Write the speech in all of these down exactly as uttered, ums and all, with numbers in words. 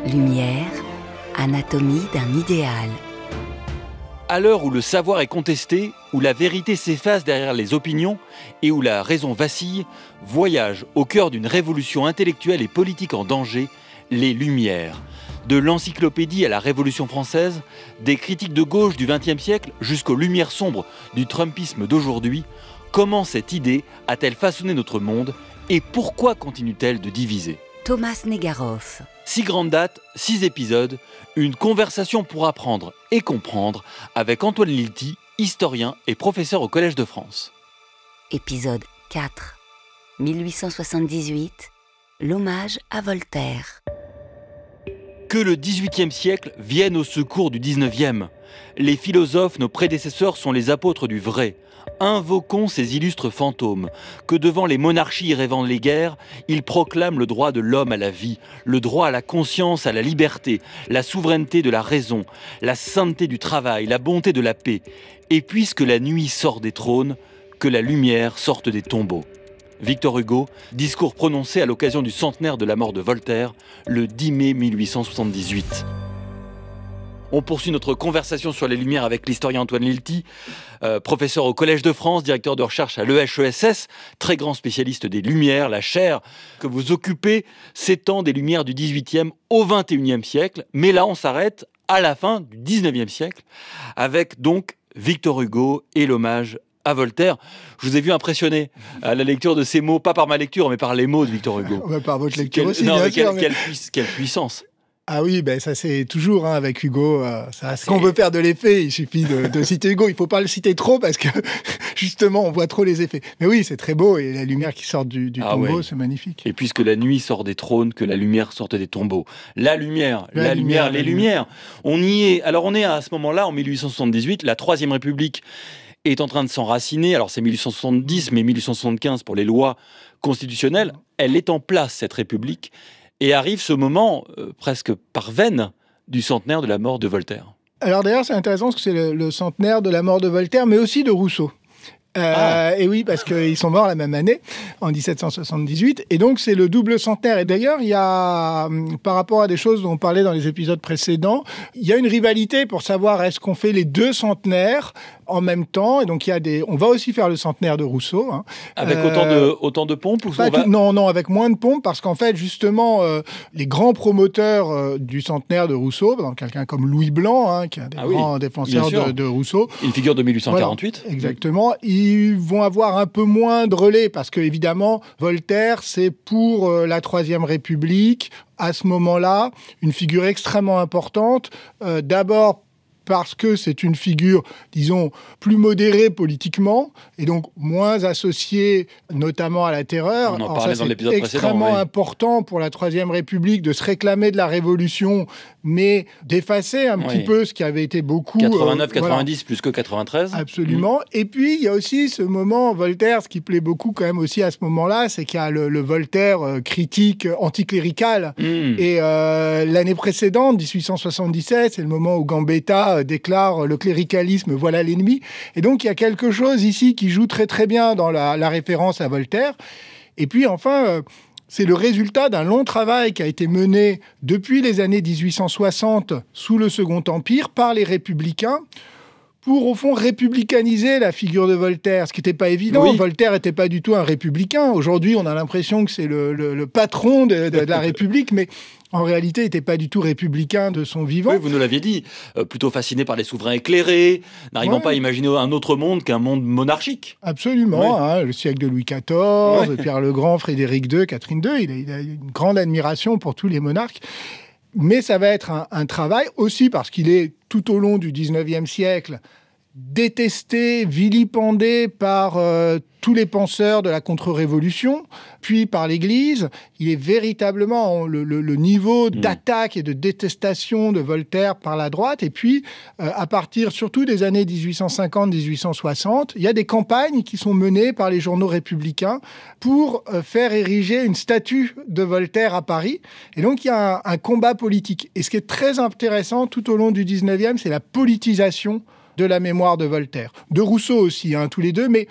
Lumière, anatomie d'un idéal. À l'heure où le savoir est contesté, où la vérité s'efface derrière les opinions et où la raison vacille, voyage au cœur d'une révolution intellectuelle et politique en danger, les Lumières. De l'encyclopédie à la Révolution française, des critiques de gauche du vingtième siècle jusqu'aux lumières sombres du trumpisme d'aujourd'hui, comment cette idée a-t-elle façonné notre monde et pourquoi continue-t-elle de diviser ? Thomas Negaroff. Six grandes dates, six épisodes, une conversation pour apprendre et comprendre avec Antoine Lilti, historien et professeur au Collège de France. Épisode quatre. mille huit cent soixante-dix-huit. L'hommage à Voltaire. Que le dix-huitième siècle vienne au secours du dix-neuvième. Les philosophes, nos prédécesseurs, sont les apôtres du vrai. Invoquons ces illustres fantômes, que devant les monarchies rêvant les guerres, ils proclament le droit de l'homme à la vie, le droit à la conscience, à la liberté, la souveraineté de la raison, la sainteté du travail, la bonté de la paix. Et puisque la nuit sort des trônes, que la lumière sorte des tombeaux. Victor Hugo, discours prononcé à l'occasion du centenaire de la mort de Voltaire, le dix mai mille huit cent soixante-dix-huit. On poursuit notre conversation sur les Lumières avec l'historien Antoine Lilti, euh, professeur au Collège de France, directeur de recherche à l'E H E S S, très grand spécialiste des Lumières. La chaire que vous occupez s'étend des Lumières du dix-huitième au vingt et unième siècle, mais là on s'arrête à la fin du dix-neuvième siècle, avec donc Victor Hugo et l'hommage à Voltaire. Je vous ai vu impressionné à la lecture de ces mots, pas par ma lecture, mais par les mots de Victor Hugo. Ouais, par votre lecture Quelle, aussi, non, bien mais sûr. quelle, mais... quelle, pui- quelle puissance. Ah oui, ben ça c'est toujours hein, avec Hugo. Euh, ça, ce qu'on veut faire de l'effet, il suffit de, de citer Hugo. Il faut pas le citer trop parce que justement on voit trop les effets. Mais oui, c'est très beau et la lumière qui sort du, du Ah tombeau, ouais. c'est magnifique. Et puisque la nuit sort des trônes, que la lumière sorte des tombeaux. La lumière, la, La lumière, lumière, les la lumières. On y est. Alors on est à ce moment-là, en mille huit cent soixante-dix-huit, la Troisième République est en train de s'enraciner. Alors c'est mille huit cent soixante-dix, mais mille huit cent soixante-quinze pour les lois constitutionnelles. Elle est en place, cette République. Et arrive ce moment, euh, presque par veine, du centenaire de la mort de Voltaire. Alors d'ailleurs, c'est intéressant parce que c'est le, le centenaire de la mort de Voltaire, mais aussi de Rousseau. Euh, Ah. Et oui, parce qu'ils sont morts la même année, en dix-sept cent soixante-dix-huit. Et donc, c'est le double centenaire. Et d'ailleurs, il y a, par rapport à des choses dont on parlait dans les épisodes précédents, il y a une rivalité pour savoir est-ce qu'on fait les deux centenaires en même temps. Et donc, il y a des... on va aussi faire le centenaire de Rousseau. Hein. Avec Euh, autant, de, autant de pompes ou Pas on va... tout- non, non, avec moins de pompes, parce qu'en fait, justement, euh, les grands promoteurs euh, du centenaire de Rousseau, donc quelqu'un comme Louis Blanc, hein, qui est un des Ah oui, grands défenseurs bien sûr. de, de Rousseau, Une figure de mille huit cent quarante-huit. voilà, exactement, ils vont avoir un peu moins de relais, parce que évidemment, Voltaire, c'est pour euh, la Troisième République, à ce moment-là, une figure extrêmement importante, euh, d'abord parce que c'est une figure, disons, plus modérée politiquement, et donc moins associée notamment à la terreur. On en Alors parlait ça, dans c'est l'épisode précédent, extrêmement oui. important pour la Troisième République de se réclamer de la Révolution, mais d'effacer un Oui. petit peu ce qui avait été beaucoup... quatre-vingt-neuf euh, quatre-vingt-dix voilà. plus que quatre-vingt-treize. Absolument. Et puis, il y a aussi ce moment, Voltaire, ce qui plaît beaucoup quand même aussi à ce moment-là, c'est qu'il y a le, le Voltaire euh, critique, euh, anticlérical. Mmh. Et euh, l'année précédente, dix-huit cent soixante-dix-sept, c'est le moment où Gambetta euh, déclare euh, le cléricalisme, voilà l'ennemi. Et donc, il y a quelque chose ici qui joue très très bien dans la, la référence à Voltaire. Et puis, enfin... euh, c'est le résultat d'un long travail qui a été mené depuis les années dix-huit cent soixante sous le Second Empire par les républicains pour, au fond, républicaniser la figure de Voltaire, ce qui n'était pas évident. Oui. Voltaire n'était pas du tout un républicain. Aujourd'hui, on a l'impression que c'est le, le- le patron de, de- de la République, mais en réalité, il n'était pas du tout républicain de son vivant. Oui, vous nous l'aviez dit, euh, plutôt fasciné par les souverains éclairés, n'arrivant Ouais. pas à imaginer un autre monde qu'un monde monarchique. Absolument, hein, le siècle de Louis quatorze, Ouais. Pierre le Grand, Frédéric deux, Catherine deux, il a, il a une grande admiration pour tous les monarques. Mais ça va être un, un travail aussi parce qu'il est tout au long du dix-neuvième siècle détesté, vilipendé par euh, tous les penseurs de la contre-révolution, puis par l'Église. Il est véritablement le, le- le niveau Mmh. d'attaque et de détestation de Voltaire par la droite. Et puis, euh, à partir surtout des années dix-huit cent cinquante à dix-huit cent soixante, il y a des campagnes qui sont menées par les journaux républicains pour euh, faire ériger une statue de Voltaire à Paris. Et donc, il y a un, un combat politique. Et ce qui est très intéressant tout au long du dix-neuvième, c'est la politisation de la mémoire de Voltaire. De Rousseau aussi, hein, tous les deux, mais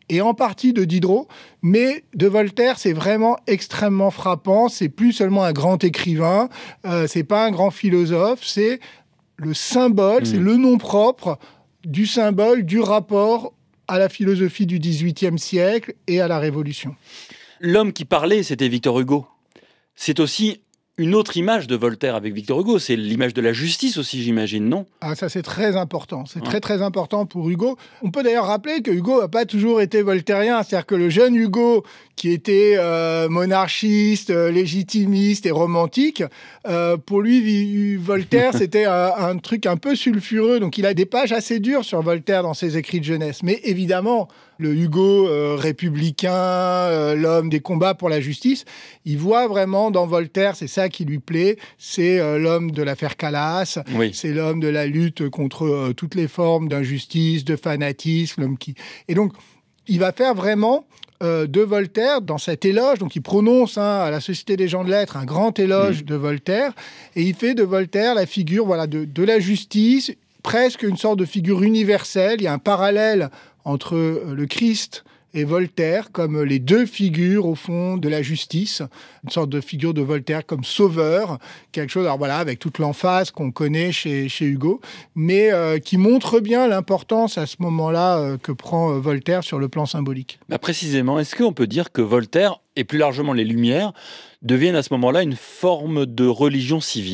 et en partie de Diderot, mais de Voltaire, c'est vraiment extrêmement frappant. C'est plus seulement un grand écrivain, euh, c'est pas un grand philosophe, c'est le symbole, mmh. c'est le nom propre du symbole, du rapport à la philosophie du dix-huitième siècle et à la Révolution. L'homme qui parlait, c'était Victor Hugo. C'est aussi une autre image de Voltaire avec Victor Hugo, c'est l'image de la justice aussi, j'imagine, non ? Ah, ça, c'est très important. C'est ouais. très, très important pour Hugo. On peut d'ailleurs rappeler que Hugo n'a pas toujours été voltairien. C'est-à-dire que le jeune Hugo, qui était euh, monarchiste, euh, légitimiste et romantique, euh, pour lui, Voltaire, c'était un, un truc un peu sulfureux. Donc, il a des pages assez dures sur Voltaire dans ses écrits de jeunesse. Mais évidemment, le Hugo euh, républicain, euh, l'homme des combats pour la justice, il voit vraiment dans Voltaire, c'est ça qui lui plaît, c'est euh, l'homme de l'affaire Calas, oui. c'est l'homme de la lutte contre euh, toutes les formes d'injustice, de fanatisme, l'homme qui... Et donc, il va faire vraiment euh, de Voltaire, dans cet éloge, donc il prononce hein, à la Société des gens de lettres un grand éloge mmh. de Voltaire, et il fait de Voltaire la figure voilà, de, de la justice, presque une sorte de figure universelle. Il y a un parallèle entre le Christ et Voltaire comme les deux figures, au fond, de la justice. Une sorte de figure de Voltaire comme sauveur, quelque chose, alors voilà, avec toute l'emphase qu'on connaît chez, chez Hugo, mais euh, qui montre bien l'importance à ce moment-là euh, que prend euh, Voltaire sur le plan symbolique. Bah précisément, est-ce qu'on peut dire que Voltaire, et plus largement les Lumières, deviennent à ce moment-là une forme de religion civile ?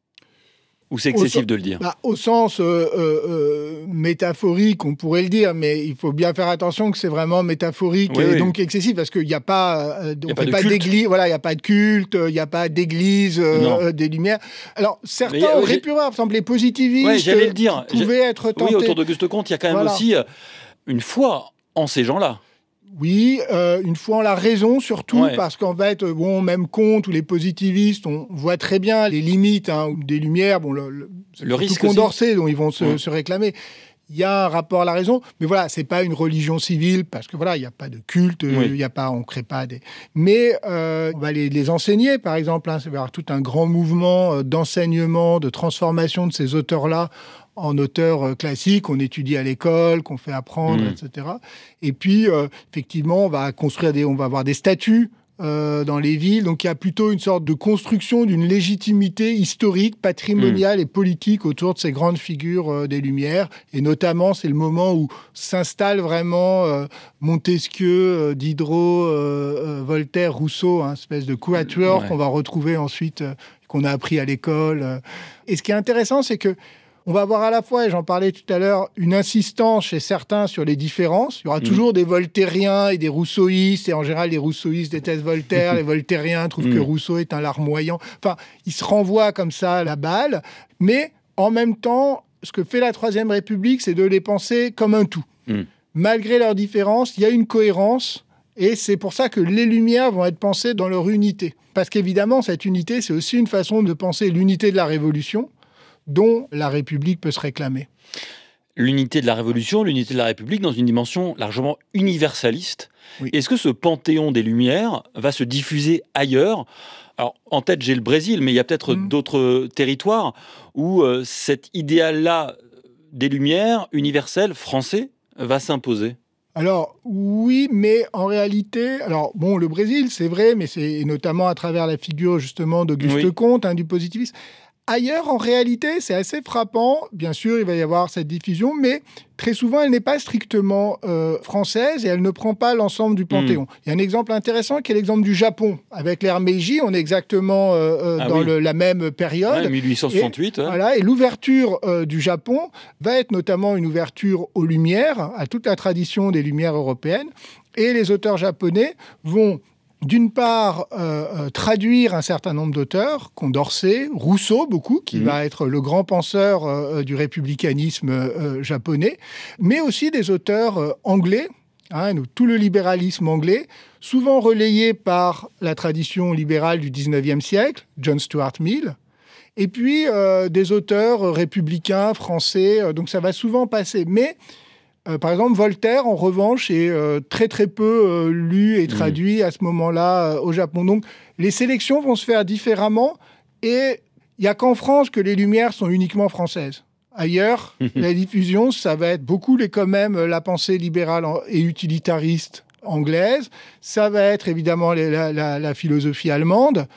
Ou c'est excessif au, de le dire ? bah, Au sens euh, euh, métaphorique, on pourrait le dire, mais il faut bien faire attention que c'est vraiment métaphorique oui, et oui. donc excessif, parce qu'il n'y a pas, euh, on y a fait pas, de pas d'église, voilà, il n'y a pas de culte, il n'y a pas d'église euh, des Lumières. Alors certains mais, auraient pu voir, par exemple les positivistes, ouais, j'allais le dire. pouvaient être tentés. Oui, autour d'Auguste Comte, il y a quand même voilà. aussi euh, une foi en ces gens-là. Oui, euh, une foi en la raison surtout, ouais. parce qu'en fait, bon, même Comte ou les positivistes, on voit très bien les limites hein, des Lumières, bon, le, le, le risque Condorcet dont ils vont se, ouais. se réclamer. Il y a un rapport à la raison, mais voilà, c'est pas une religion civile parce que voilà, il y a pas de culte, il oui. y a pas, on crée pas des. Mais euh, on va les, les enseigner, par exemple, hein, ça va y avoir tout un grand mouvement d'enseignement, de transformation de ces auteurs-là en auteurs classiques, qu'on étudie à l'école, qu'on fait apprendre, mmh. et cetera. Et puis, euh, effectivement, on va construire des, on va avoir des statues euh, dans les villes. Donc, il y a plutôt une sorte de construction d'une légitimité historique, patrimoniale mmh. et politique autour de ces grandes figures euh, des Lumières. Et notamment, c'est le moment où s'installe vraiment euh, Montesquieu, euh, Diderot, euh, euh, Voltaire, Rousseau, une hein, espèce de quatuor ouais. qu'on va retrouver ensuite, euh, qu'on a appris à l'école. Euh. Et ce qui est intéressant, c'est que on va avoir à la fois, et j'en parlais tout à l'heure, une insistance chez certains sur les différences. Il y aura mmh. toujours des voltairiens et des rousseauistes, et en général, les rousseauistes détestent Voltaire, les voltairiens trouvent mmh. que Rousseau est un larmoyant. Enfin, ils se renvoient comme ça à la balle, mais en même temps, ce que fait la Troisième République, c'est de les penser comme un tout. Mmh. Malgré leurs différences, il y a une cohérence, et c'est pour ça que les Lumières vont être pensées dans leur unité. Parce qu'évidemment, cette unité, c'est aussi une façon de penser l'unité de la Révolution, dont la République peut se réclamer. L'unité de la Révolution, l'unité de la République dans une dimension largement universaliste. Oui. Est-ce que ce panthéon des Lumières va se diffuser ailleurs ? Alors, en tête, j'ai le Brésil, mais il y a peut-être mmh. d'autres territoires où euh, cet idéal-là des Lumières, universel, français, va s'imposer. Alors, oui, mais en réalité... Alors, bon, le Brésil, c'est vrai, mais c'est notamment à travers la figure, justement, d'Auguste oui. Comte, hein, du positivisme. Ailleurs, en réalité, c'est assez frappant. Bien sûr, il va y avoir cette diffusion, mais très souvent, elle n'est pas strictement euh, française et elle ne prend pas l'ensemble du Panthéon. Mmh. Il y a un exemple intéressant qui est l'exemple du Japon. Avec l'ère Meiji, on est exactement euh, ah dans oui. le, la même période. Ouais, mille huit cent soixante-huit. Et, hein. voilà, et l'ouverture euh, du Japon va être notamment une ouverture aux Lumières, à toute la tradition des Lumières européennes. Et les auteurs japonais vont... d'une part, euh, euh, traduire un certain nombre d'auteurs, Condorcet, Rousseau, beaucoup, qui mmh. va être le grand penseur euh, du républicanisme euh, japonais, mais aussi des auteurs euh, anglais, hein, tout le libéralisme anglais, souvent relayé par la tradition libérale du dix-neuvième siècle, John Stuart Mill, et puis euh, des auteurs républicains, français, euh, donc ça va souvent passer. Mais Euh, par exemple, Voltaire, en revanche, est euh, très très peu euh, lu et traduit mmh. à ce moment-là euh, au Japon. Donc, les sélections vont se faire différemment et il n'y a qu'en France que les Lumières sont uniquement françaises. Ailleurs, la diffusion, ça va être beaucoup les, quand même la pensée libérale et utilitariste anglaise. Ça va être évidemment les, la, la, la philosophie allemande,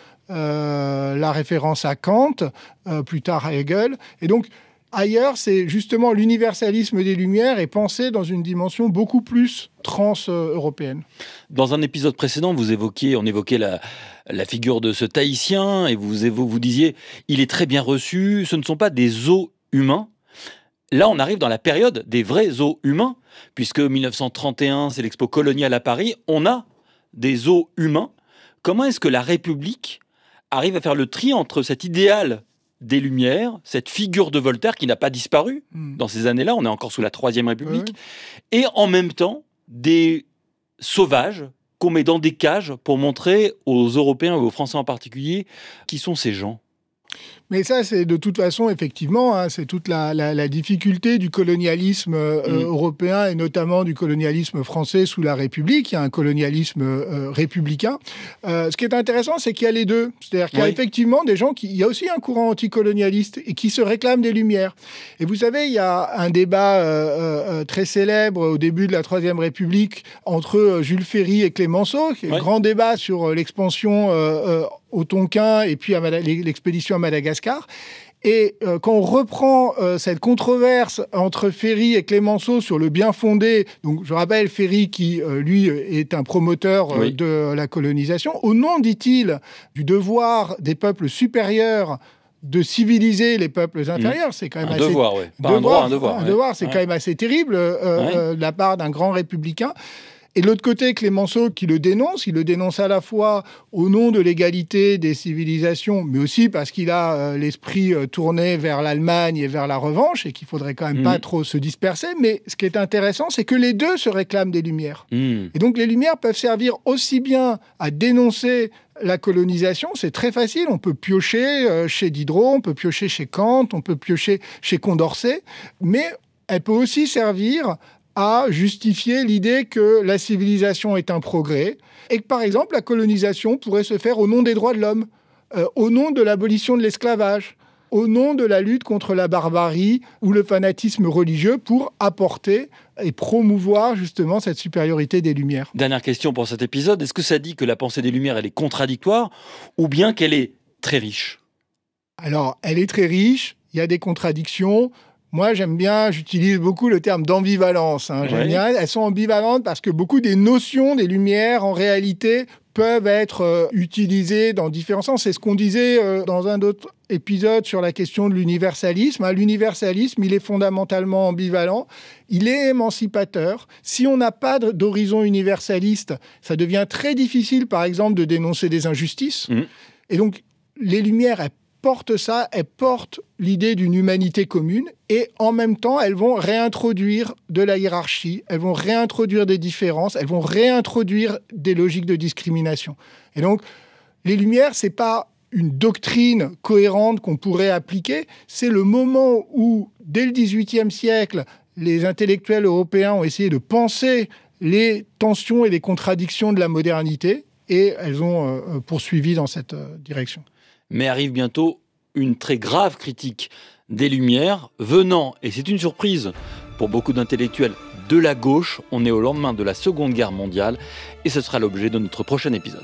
euh, la référence à Kant, euh, plus tard à Hegel. Et donc, ailleurs, c'est justement l'universalisme des Lumières est pensé dans une dimension beaucoup plus trans-européenne. Dans un épisode précédent, vous évoquiez, on évoquait la, la figure de ce Tahitien et vous, évo, vous disiez il est très bien reçu, ce ne sont pas des zoos humains. Là, on arrive dans la période des vrais zoos humains, puisque mille neuf cent trente et un, c'est l'expo coloniale à Paris, on a des zoos humains. Comment est-ce que la République arrive à faire le tri entre cet idéal des Lumières, cette figure de Voltaire qui n'a pas disparu mmh. dans ces années-là, on est encore sous la Troisième République, oui. et en même temps des sauvages qu'on met dans des cages pour montrer aux Européens et aux Français en particulier qui sont ces gens. Mais ça, c'est de toute façon, effectivement, hein, c'est toute la, la, la difficulté du colonialisme euh, mmh. européen et notamment du colonialisme français sous la République. Il y a un colonialisme euh, républicain. Euh, ce qui est intéressant, c'est qu'il y a les deux. C'est-à-dire qu'il y a oui. effectivement des gens qui... Il y a aussi un courant anticolonialiste et qui se réclament des Lumières. Et vous savez, il y a un débat euh, euh, très célèbre au début de la Troisième République entre Jules Ferry et Clémenceau, qui est oui. un grand débat sur l'expansion euh, euh, au Tonkin et puis à Mad- l'expédition à Madagascar. Et euh, quand on reprend euh, cette controverse entre Ferry et Clémenceau sur le bien fondé, donc je rappelle Ferry qui, euh, lui, est un promoteur euh, oui. de la colonisation, au nom, dit-il, du devoir des peuples supérieurs de civiliser les peuples inférieurs, mmh. c'est quand même un assez... Devoir, ouais. Pas devoir, un droit, un devoir. Un ouais. devoir, c'est ouais. quand même assez terrible euh, ouais. euh, de la part d'un grand républicain. Et de l'autre côté, Clémenceau qui le dénonce, il le dénonce à la fois au nom de l'égalité des civilisations, mais aussi parce qu'il a euh, l'esprit euh, tourné vers l'Allemagne et vers la revanche, et qu'il faudrait quand même mmh. pas trop se disperser. Mais ce qui est intéressant, c'est que les deux se réclament des Lumières. Mmh. Et donc les Lumières peuvent servir aussi bien à dénoncer la colonisation, c'est très facile, on peut piocher euh, chez Diderot, on peut piocher chez Kant, on peut piocher chez Condorcet, mais elle peut aussi servir à justifier l'idée que la civilisation est un progrès et que, par exemple, la colonisation pourrait se faire au nom des droits de l'homme, euh, au nom de l'abolition de l'esclavage, au nom de la lutte contre la barbarie ou le fanatisme religieux pour apporter et promouvoir justement cette supériorité des Lumières. Dernière question pour cet épisode, est-ce que ça dit que la pensée des Lumières, elle est contradictoire ou bien qu'elle est très riche ? Alors, elle est très riche, il y a des contradictions. Moi, j'aime bien, j'utilise beaucoup le terme d'ambivalence. Hein. J'aime ouais. bien, elles sont ambivalentes parce que beaucoup des notions des Lumières, en réalité, peuvent être euh, utilisées dans différents sens. C'est ce qu'on disait euh, dans un autre épisode sur la question de l'universalisme. Hein. L'universalisme, il est fondamentalement ambivalent. Il est émancipateur. Si on n'a pas d'horizon universaliste, ça devient très difficile, par exemple, de dénoncer des injustices. Mmh. Et donc, les Lumières, elles portent ça, elles portent l'idée d'une humanité commune et en même temps, elles vont réintroduire de la hiérarchie, elles vont réintroduire des différences, elles vont réintroduire des logiques de discrimination. Et donc, les Lumières, c'est pas une doctrine cohérente qu'on pourrait appliquer, c'est le moment où, dès le dix-huitième siècle, les intellectuels européens ont essayé de penser les tensions et les contradictions de la modernité et elles ont euh, poursuivi dans cette euh, direction. Mais arrive bientôt une très grave critique des Lumières venant, et c'est une surprise pour beaucoup d'intellectuels de la gauche, on est au lendemain de la Seconde Guerre mondiale, et ce sera l'objet de notre prochain épisode.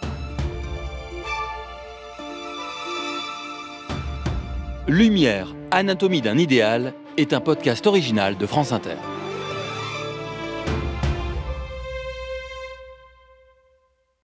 Lumière, anatomie d'un idéal est un podcast original de France Inter.